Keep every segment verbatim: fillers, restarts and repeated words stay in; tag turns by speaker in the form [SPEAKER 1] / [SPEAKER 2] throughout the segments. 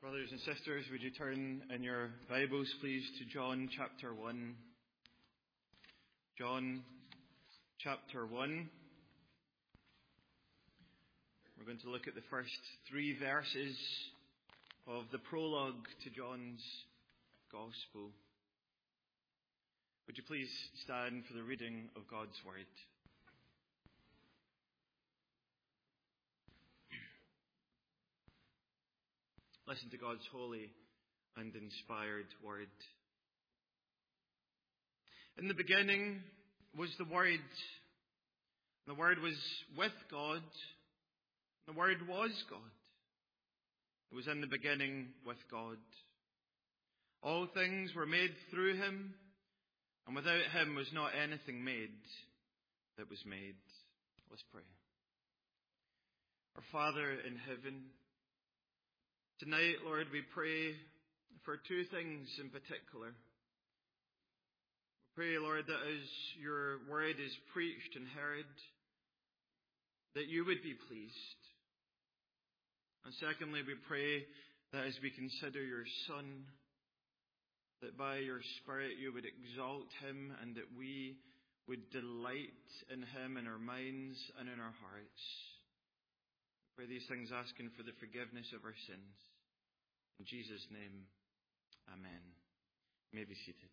[SPEAKER 1] Brothers and sisters, would you turn in your Bibles, please, to John chapter one. John chapter one. We're going to look at the first three verses of the prologue to John's Gospel. Would you please stand for the reading of God's Word? Listen to God's holy and inspired word. In the beginning was the Word. The Word was with God. The Word was God. It was in the beginning with God. All things were made through him, and without him was not anything made that was made. Let's pray. Our Father in heaven, tonight, Lord, we pray for two things in particular. We pray, Lord, that as your word is preached and heard, that you would be pleased. And secondly, we pray that as we consider your Son, that by your Spirit you would exalt him and that we would delight in him in our minds and in our hearts. We pray these things asking for the forgiveness of our sins. In Jesus' name, amen. You may be seated.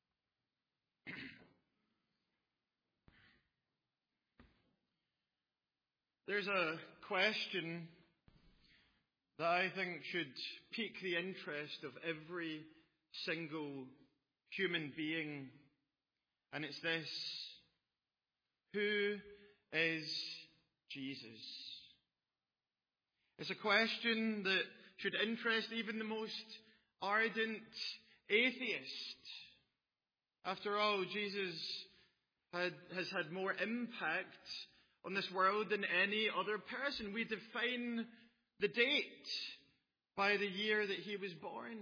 [SPEAKER 1] There's a question that I think should pique the interest of every single human being, and it's this: who is Jesus? It's a question that should interest even the most ardent atheist. After all, Jesus had, has had more impact on this world than any other person. We define the date by the year that he was born.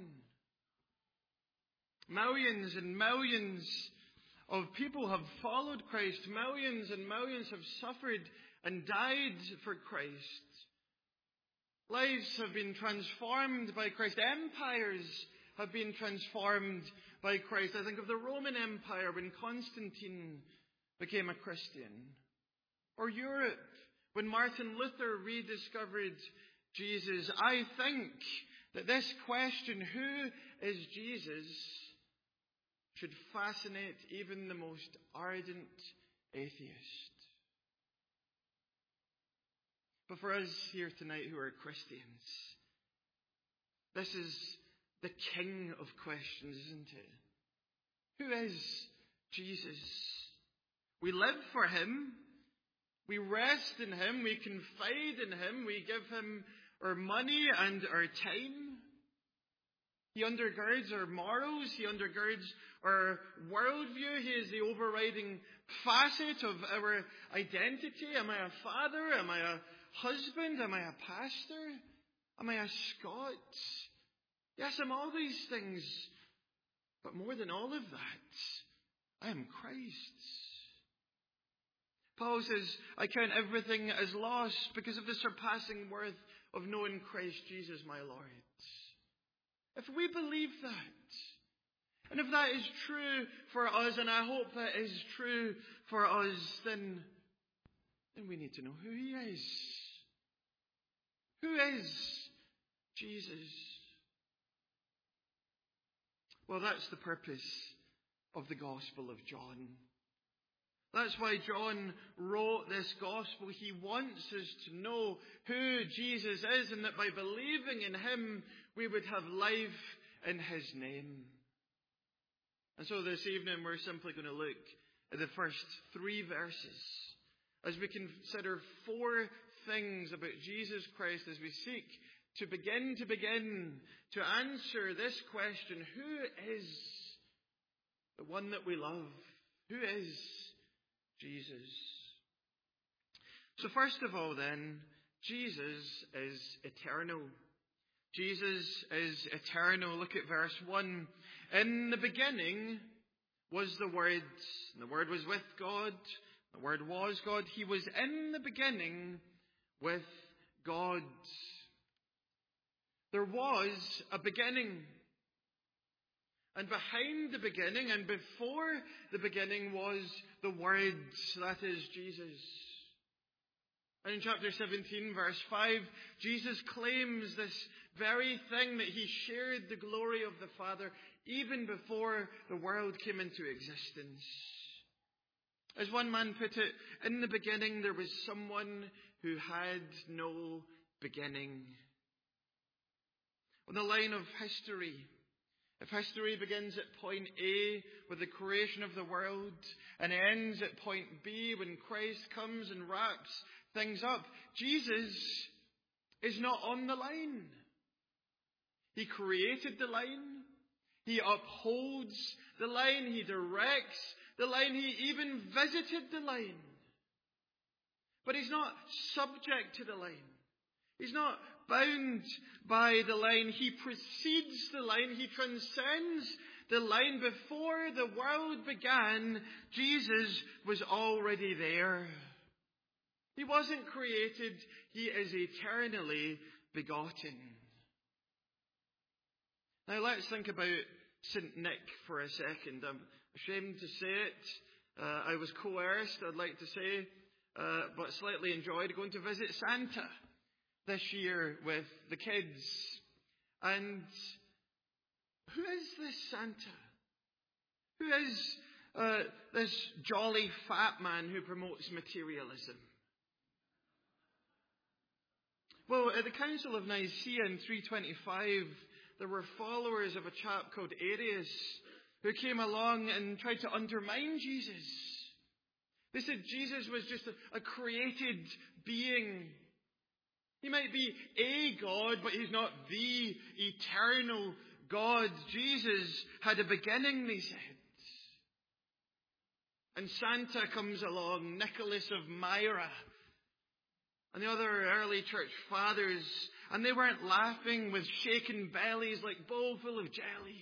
[SPEAKER 1] Millions and millions of people have followed Christ. Millions and millions have suffered and died for Christ. Lives have been transformed by Christ. Empires have been transformed by Christ. I think of the Roman Empire when Constantine became a Christian. Or Europe when Martin Luther rediscovered Jesus. I think that this question, who is Jesus, should fascinate even the most ardent atheist. But for us here tonight who are Christians, this is the king of questions, isn't it? Who is Jesus? We live for him. We rest in him. We confide in him. We give him our money and our time. He undergirds our morals. He undergirds our worldview. He is the overriding facet of our identity. Am I a father? Am I a husband? Am I a pastor? Am I a Scot? Yes, I'm all these things. But more than all of that, I am Christ's. Paul says, I count everything as loss because of the surpassing worth of knowing Christ Jesus my Lord. If we believe that, and if that is true for us, and I hope that is true for us, then, then we need to know who he is. Who is Jesus? Well, that's the purpose of the Gospel of John. That's why John wrote this Gospel. He wants us to know who Jesus is, and that by believing in him, we would have life in his name. And so this evening, we're simply going to look at the first three verses as we consider four things about Jesus Christ as we seek to begin to begin to answer this question: who is the one that we love? Who is Jesus? So first of all then, Jesus is eternal. Jesus is eternal. Look at verse one. In the beginning was the Word, and the Word was with God. The Word was God. He was in the beginning with God. there was a beginning. And behind the beginning and before the beginning was the Word, that is Jesus. And in chapter seventeen, verse five, Jesus claims this very thing, that he shared the glory of the Father even before the world came into existence. As one man put it, in the beginning there was someone who had no beginning. On the line of history, if history begins at point A with the creation of the world and ends at point B when Christ comes and wraps things up, Jesus is not on the line. He created the line. He upholds the line. He directs the line. He even visited the line. But he's not subject to the line. He's not bound by the line. He precedes the line. He transcends the line. Before the world began, Jesus was already there. He wasn't created. He is eternally begotten. Now let's think about Saint Nick for a second. I'm ashamed to say it. Uh, I was coerced, I'd like to say, uh, but slightly enjoyed going to visit Santa this year with the kids. And who is this Santa? Who is uh, this jolly fat man who promotes materialism? Well, at the Council of Nicaea in three twenty-five, there were followers of a chap called Arius who came along and tried to undermine Jesus. They said Jesus was just a, a created being. He might be a God, but he's not the eternal God. Jesus had a beginning, they said. And Santa comes along, Nicholas of Myra, and the other early church fathers, and they weren't laughing with shaken bellies like bowl full of jelly.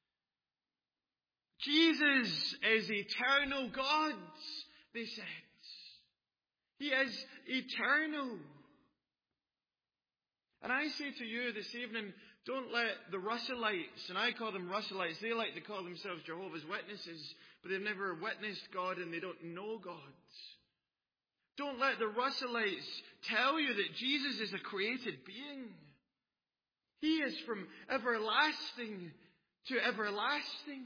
[SPEAKER 1] Jesus is eternal God, they said. He is eternal. And I say to you this evening, don't let the Russellites, and I call them Russellites, they like to call themselves Jehovah's Witnesses, but they've never witnessed God and they don't know God. Don't let the Russellites tell you that Jesus is a created being. He is from everlasting to everlasting.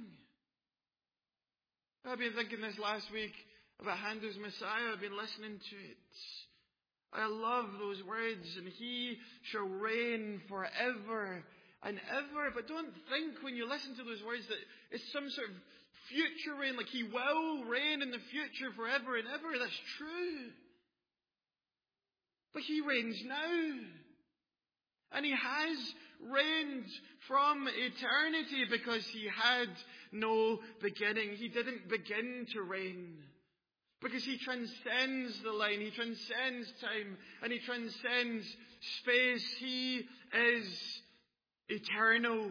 [SPEAKER 1] I've been thinking this last week about Handel's Messiah. I've been listening to it. I love those words, and he shall reign forever and ever. But don't think when you listen to those words that it's some sort of future reign, like he will reign in the future forever and ever. That's true. But he reigns now. And he has reigned from eternity because he had no beginning. He didn't begin to reign. Because he transcends the line. He transcends time. And he transcends space. He is eternal.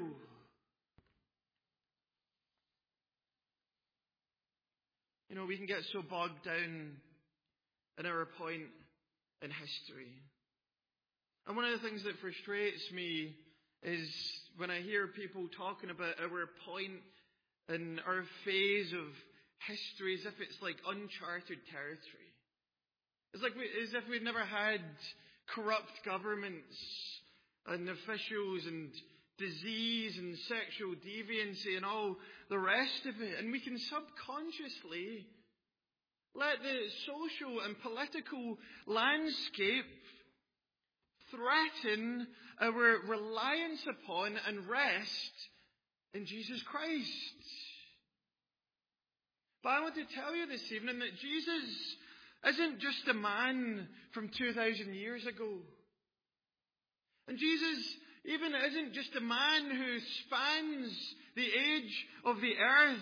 [SPEAKER 1] You know, we can get so bogged down in our point in history. And one of the things that frustrates me is when I hear people talking about our point in our phase of history as if it's like uncharted territory. It's like we, as if we've never had corrupt governments and officials and disease and sexual deviancy and all the rest of it. And we can subconsciously let the social and political landscape threaten our reliance upon and rest in Jesus Christ. But I want to tell you this evening that Jesus isn't just a man from two thousand years ago. And Jesus even isn't just a man who spans the age of the earth.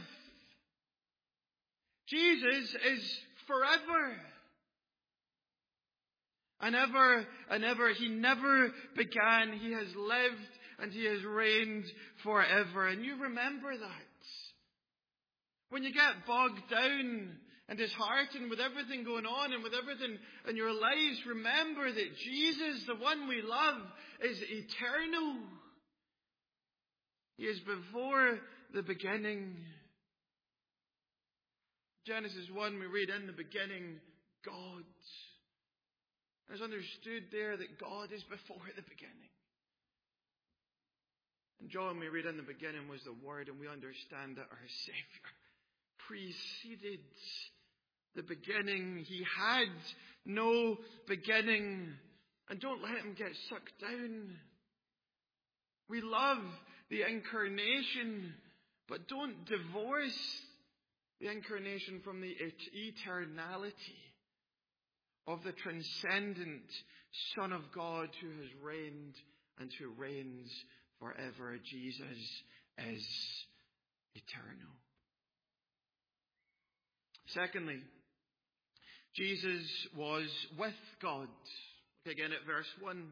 [SPEAKER 1] Jesus is forever. And ever and ever. He never began. He has lived and he has reigned forever. And you remember that. When you get bogged down and disheartened with everything going on and with everything in your lives, remember that Jesus, the one we love, is eternal. He is before the beginning. Genesis one, we read, in the beginning, God. It's understood there that God is before the beginning. In John, we read, in the beginning was the Word, and we understand that our Savior preceded the beginning. He had no beginning. And don't let him get sucked down. We love the incarnation, but don't divorce the incarnation from the eternality of the transcendent Son of God who has reigned and who reigns forever. Jesus is eternal. Secondly, Jesus was with God. Look again at verse one.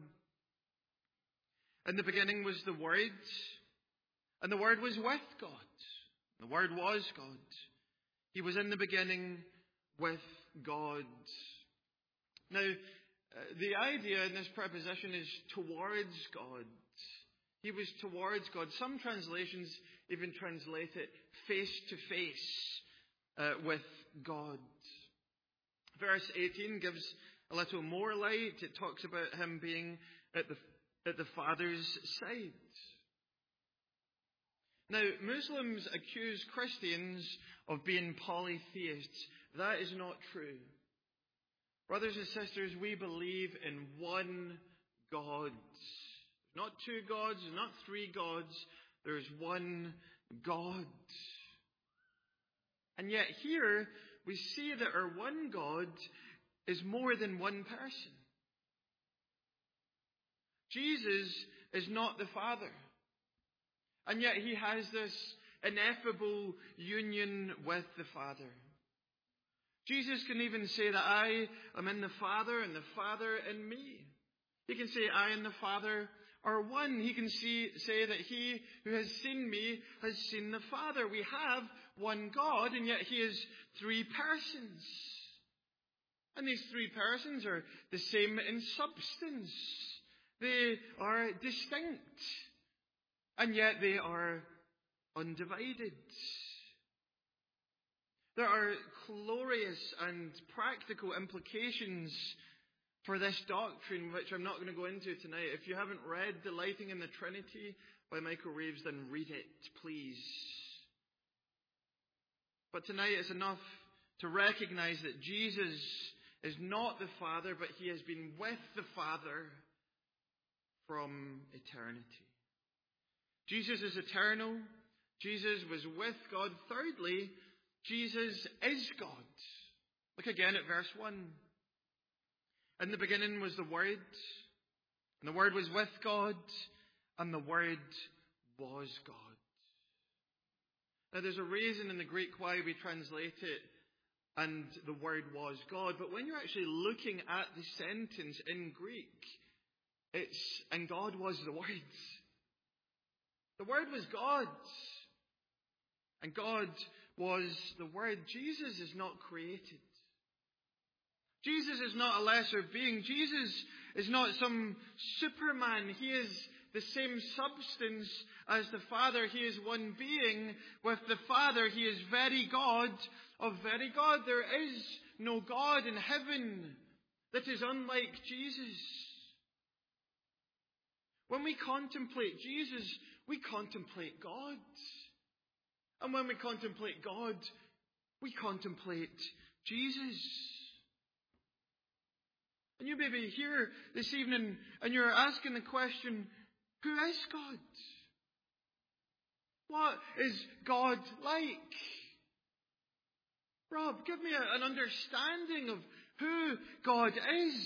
[SPEAKER 1] In the beginning was the Word, and the Word was with God. The Word was God. He was in the beginning with God. Now, uh, the idea in this preposition is towards God. He was towards God. Some translations even translate it face to face uh, with God. Verse eighteen gives a little more light. It talks about him being at the, at the Father's side. Now, Muslims accuse Christians of being polytheists. That is not true. Brothers and sisters, we believe in one God. Not two gods, not three gods. There's one God. And yet here we see that our one God is more than one person. Jesus is not the Father. And yet he has this ineffable union with the Father. Jesus can even say that I am in the Father and the Father in me. He can say I and the Father are one. He can see, say that he who has seen me has seen the Father. We have one God, and yet he is three persons. And these three persons are the same in substance. They are distinct, and yet they are undivided. There are glorious and practical implications for this doctrine, which I'm not going to go into tonight. If you haven't read Delighting in the Trinity by Michael Reeves, then read it, please. But tonight it's enough to recognize that Jesus is not the Father, but he has been with the Father from eternity. Jesus is eternal. Jesus was with God. Thirdly, Jesus is God. Look again at verse one. In the beginning was the Word, and the Word was with God, and the Word was God. Now there's a reason in the Greek why we translate it, and the Word was God. But when you're actually looking at the sentence in Greek, it's, and God was the Word. The Word was God, and God was the Word. Jesus is not created. Jesus is not a lesser being. Jesus is not some Superman. He is the same substance as the Father. He is one being with the Father. He is very God of very God. There is no God in heaven that is unlike Jesus. When we contemplate Jesus, we contemplate God. And when we contemplate God, we contemplate Jesus. And you may be here this evening and you're asking the question, who is God? What is God like? Rob, give me a, an understanding of who God is.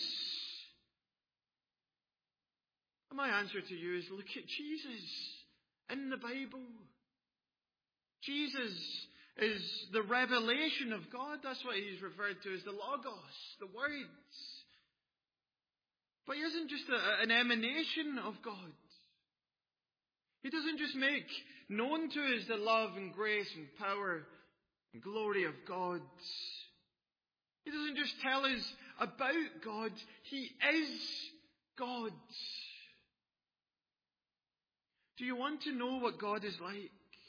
[SPEAKER 1] And my answer to you is look at Jesus in the Bible. Jesus is the revelation of God. That's what he's referred to as the Logos, the words. But he isn't just a, an emanation of God. He doesn't just make known to us the love and grace and power and glory of God. He doesn't just tell us about God. He is God. Do you want to know what God is like?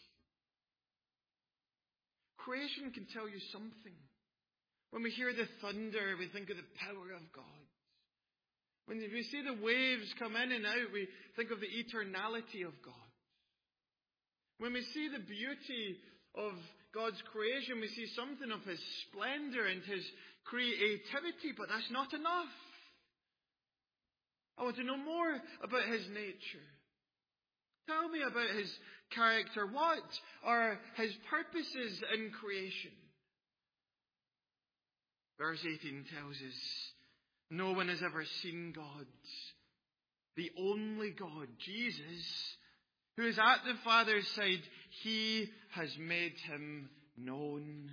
[SPEAKER 1] Creation can tell you something. When we hear the thunder, we think of the power of God. When we see the waves come in and out, we think of the eternality of God. When we see the beauty of God's creation, we see something of His splendor and His creativity, but that's not enough. I want to know more about His nature. Tell me about His character. What are His purposes in creation? Verse eighteen tells us, no one has ever seen God, the only God, Jesus, who is at the Father's side. He has made Him known.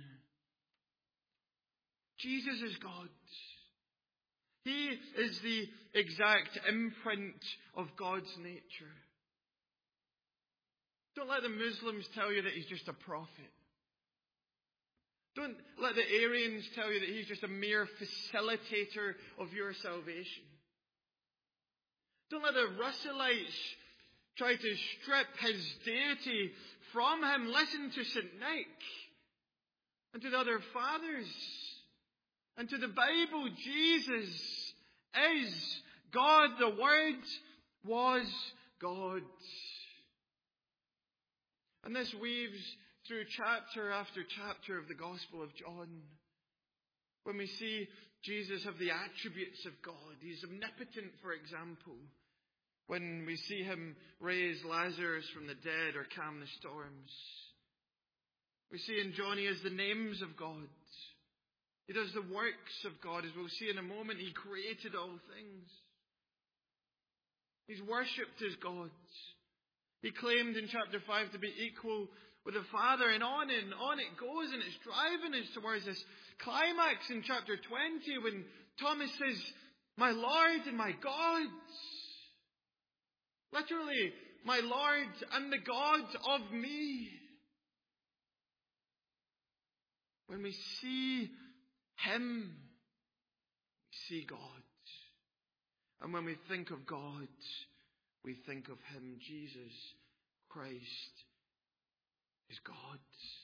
[SPEAKER 1] Jesus is God. He is the exact imprint of God's nature. Don't let the Muslims tell you that He's just a prophet. Don't let the Arians tell you that He's just a mere facilitator of your salvation. Don't let the Russellites try to strip His deity from Him. Listen to Saint Nick and to the other fathers and to the Bible. Jesus is God. The Word was God. And this weaves through chapter after chapter of the Gospel of John. When we see Jesus have the attributes of God. He's omnipotent, for example. When we see Him raise Lazarus from the dead or calm the storms. We see in John He has the names of God. He does the works of God. As we'll see in a moment, He created all things. He's worshipped as God. He claimed in chapter five to be equal with the Father, and on and on it goes, and it's driving us towards this climax in chapter twenty when Thomas says, my Lord and my God. Literally, my Lord and the God of me. When we see Him, we see God. And when we think of God, we think of Him. Jesus Christ is God.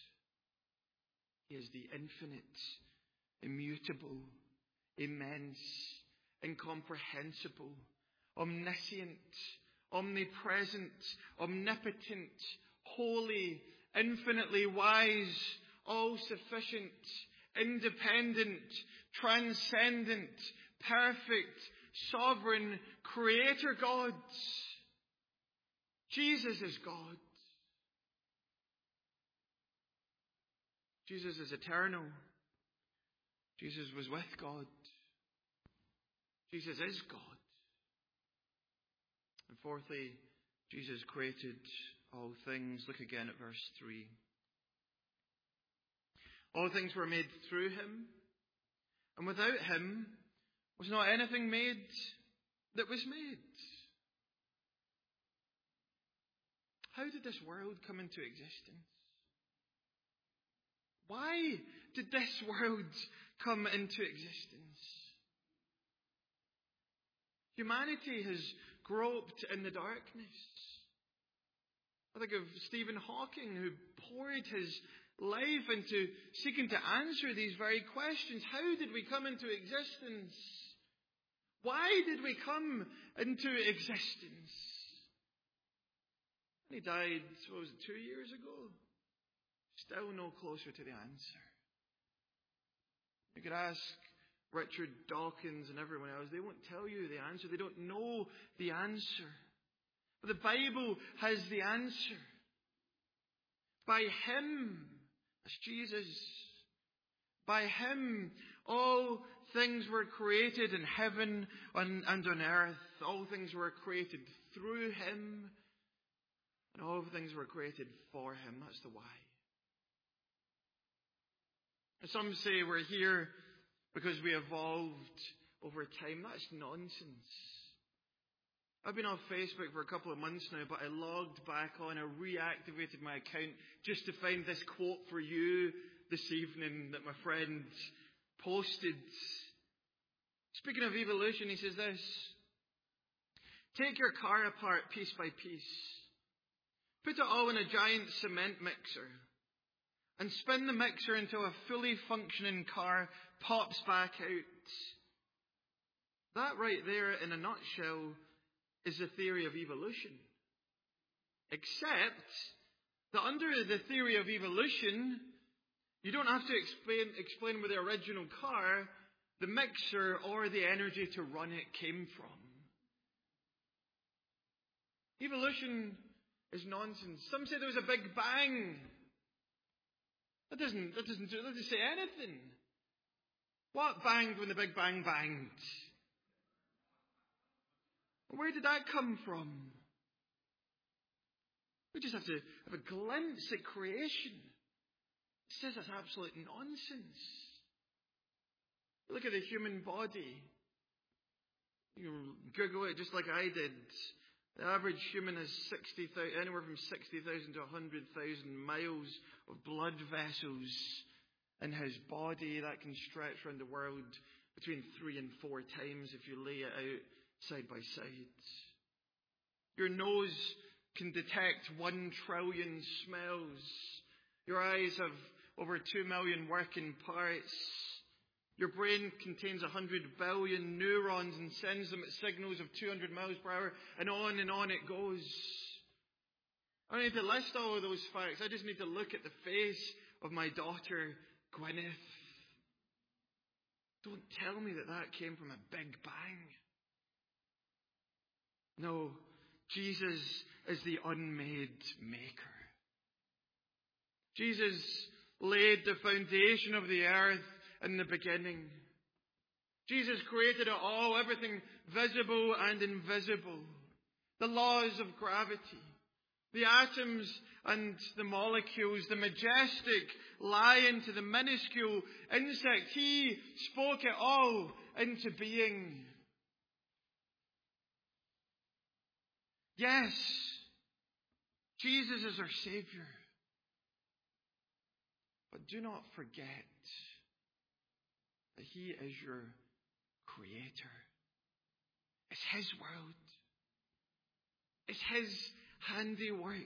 [SPEAKER 1] He is the infinite, immutable, immense, incomprehensible, omniscient, omnipresent, omnipotent, holy, infinitely wise, all-sufficient, independent, transcendent, perfect, sovereign, creator God. Jesus is God. Jesus is eternal. Jesus was with God. Jesus is God. And fourthly, Jesus created all things. Look again at verse three. All things were made through Him, and without Him was not anything made that was made. How did this world come into existence? Why did this world come into existence? Humanity has groped in the darkness. I think of Stephen Hawking, who poured his life into seeking to answer these very questions. How did we come into existence? Why did we come into existence? And he died, what was it, two years ago? Still no closer to the answer. You could ask Richard Dawkins and everyone else. They won't tell you the answer. They don't know the answer. But the Bible has the answer. By Him, that's Jesus, by Him all things were created in heaven and on earth. All things were created through Him. And all things were created for Him. That's the why. Some say we're here because we evolved over time. That's nonsense. I've been off Facebook for a couple of months now, but I logged back on, I reactivated my account just to find this quote for you this evening that my friend posted. Speaking of evolution, he says this: take your car apart piece by piece, Put it all in a giant cement mixer and spin the mixer until a fully functioning car pops back out. That right there, in a nutshell, is the theory of evolution. Except that under the theory of evolution, you don't have to explain, explain where the original car, the mixer, or the energy to run it came from. Evolution is nonsense. Some say there was a big bang. That doesn't, that doesn't, that doesn't say anything. What banged when the Big Bang banged? Where did that come from? We just have to have a glimpse at creation. It says that's absolute nonsense. Look at the human body. You Google it just like I did. The average human has sixty thousand, anywhere from sixty thousand to one hundred thousand miles of blood vessels in his body. That can stretch around the world between three and four times if you lay it out side by side. Your nose can detect one trillion smells. Your eyes have over two million working parts. Your brain contains one hundred billion neurons and sends them at signals of two hundred miles per hour, and on and on it goes. I don't need to list all of those facts. I just need to look at the face of my daughter, Gwyneth. Don't tell me that that came from a big bang. No, Jesus is the unmade maker. Jesus laid the foundation of the earth in the beginning. Jesus created it all, everything visible and invisible. The laws of gravity, the atoms and the molecules, the majestic lion to the minuscule insect. He spoke it all into being. Yes, Jesus is our Savior. But do not forget that He is your Creator. It's His world. It's His handiwork.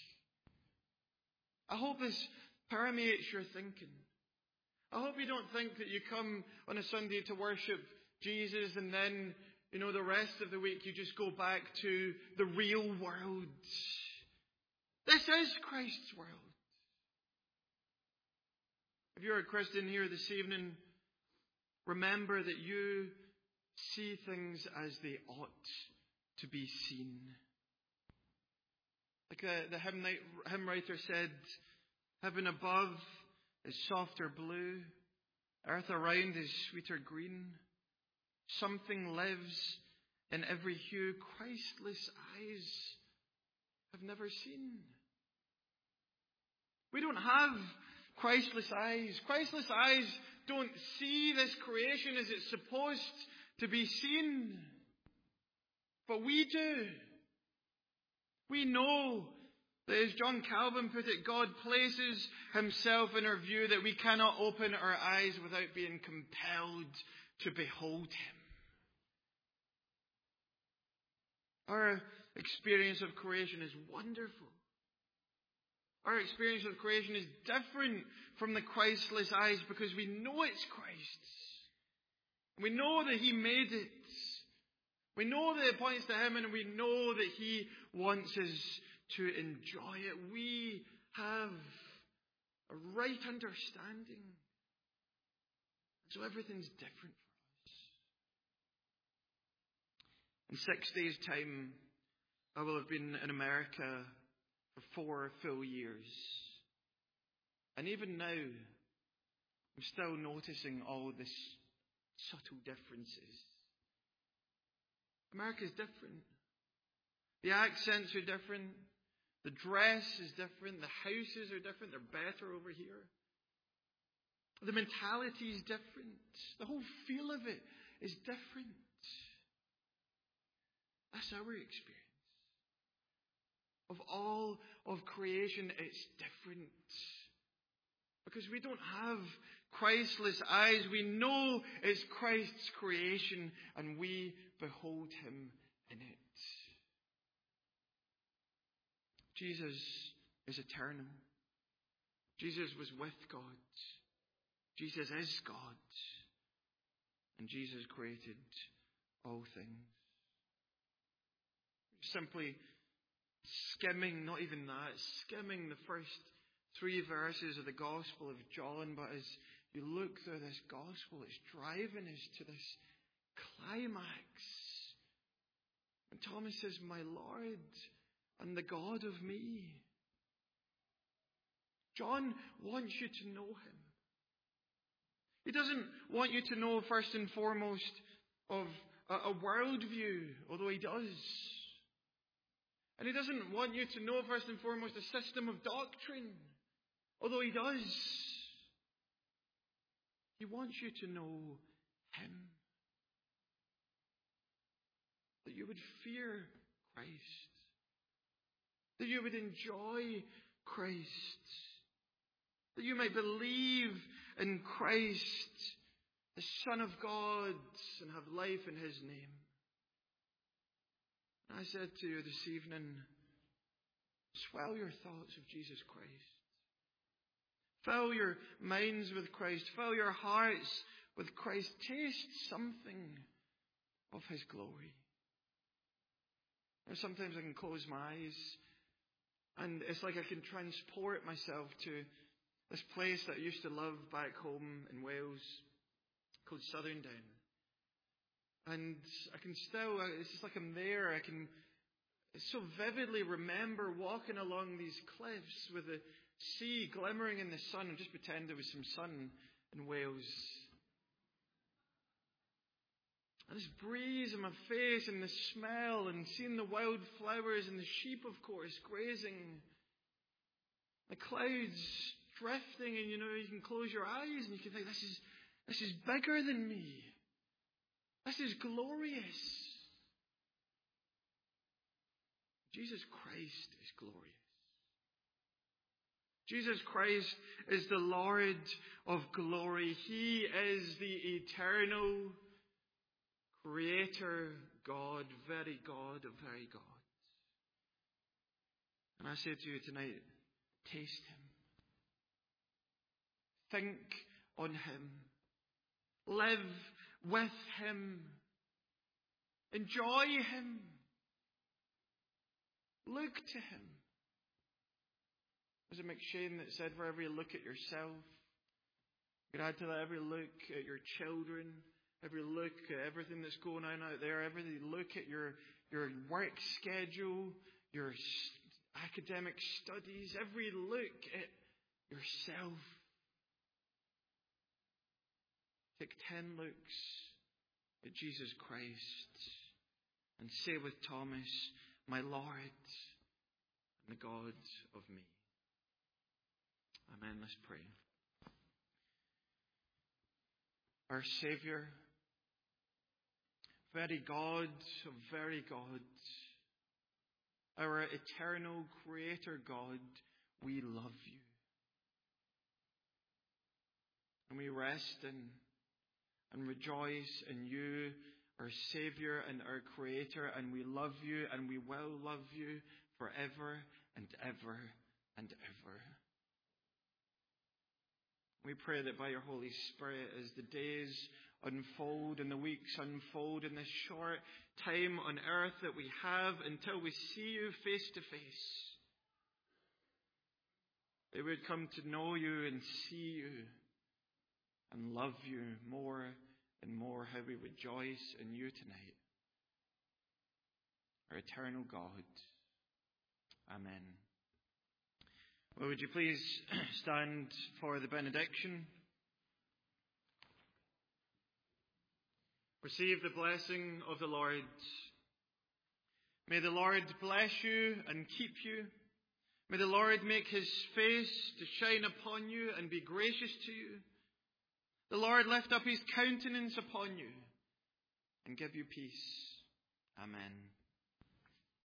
[SPEAKER 1] I hope this permeates your thinking. I hope you don't think that you come on a Sunday to worship Jesus and then, you know, the rest of the week you just go back to the real world. This is Christ's world. If you're a Christian here this evening, remember that you see things as they ought to be seen. Like the, the hymn, hymn writer said, heaven above is softer blue, earth around is sweeter green. Something lives in every hue Christless eyes have never seen. We don't have Christless eyes. Christless eyes don't see this creation as it's supposed to be seen. But we do. We know that, as John Calvin put it, God places Himself in our view that we cannot open our eyes without being compelled to behold Him. Our experience of creation is wonderful. Our experience of creation is different from the Christless eyes because we know it's Christ's. We know that He made it. We know that it points to Him, and we know that He wants us to enjoy it. We have a right understanding. So everything's different for us. In six days' time, I will have been in America for four full years. And even now, I'm still noticing all these subtle differences. America's different. The accents are different. The dress is different. The houses are different. They're better over here. The mentality is different. The whole feel of it is different. That's our experience. Of all of creation, it's different. Because we don't have Christless eyes. We know it's Christ's creation, and we behold Him in it. Jesus is eternal. Jesus was with God. Jesus is God. And Jesus created all things. Simply skimming, not even that, skimming the first three verses of the Gospel of John, but as you look through this Gospel, it's driving us to this climax. And Thomas says, my Lord and the God of me. John wants you to know him. He doesn't want you to know first and foremost of a, a worldview, although he does. And he doesn't want you to know first and foremost a system of doctrine, although he does. He wants you to know him. That you would fear Christ. That you would enjoy Christ. That you might believe in Christ, the Son of God, and have life in his name. And I said to you this evening, swell your thoughts of Jesus Christ. Fill your minds with Christ. Fill your hearts with Christ. Taste something of his glory. Now, sometimes I can close my eyes and it's like I can transport myself to this place that I used to love back home in Wales called Southerndown. And I can still, it's just like I'm there. I can so vividly remember walking along these cliffs with the sea glimmering in the sun, and just pretend there was some sun in Wales. And this breeze in my face and the smell and seeing the wild flowers and the sheep, of course, grazing. The clouds drifting, and you know, you can close your eyes and you can think, this is, this is bigger than me. This is glorious. Jesus Christ is glorious. Jesus Christ is the Lord of glory. He is the eternal Creator God, very God of very God. And I say to you tonight, taste him. Think on him. Live with him. Enjoy him. Look to him. Was it McShane that said, wherever you look at yourself, you could add to that every look at your children, every look at everything that's going on out there, every look at your, your work schedule, your academic studies, every look at yourself. Take ten looks at Jesus Christ and say with Thomas, my Lord and the God of me. Amen. Let's pray. Our Saviour, very God of very God, our eternal Creator God, we love you. And we rest in and rejoice in you, our Saviour and our Creator, and we love you and we will love you forever and ever and ever. We pray that by your Holy Spirit, as the days unfold and the weeks unfold in this short time on earth that we have until we see you face to face, they would come to know you and see you and love you more and more. How we rejoice in you tonight, our eternal God. Amen. Well, would you please stand for the benediction? Receive the blessing of the Lord. May the Lord bless you and keep you. May the Lord make his face to shine upon you and be gracious to you. The Lord lift up his countenance upon you and give you peace. Amen.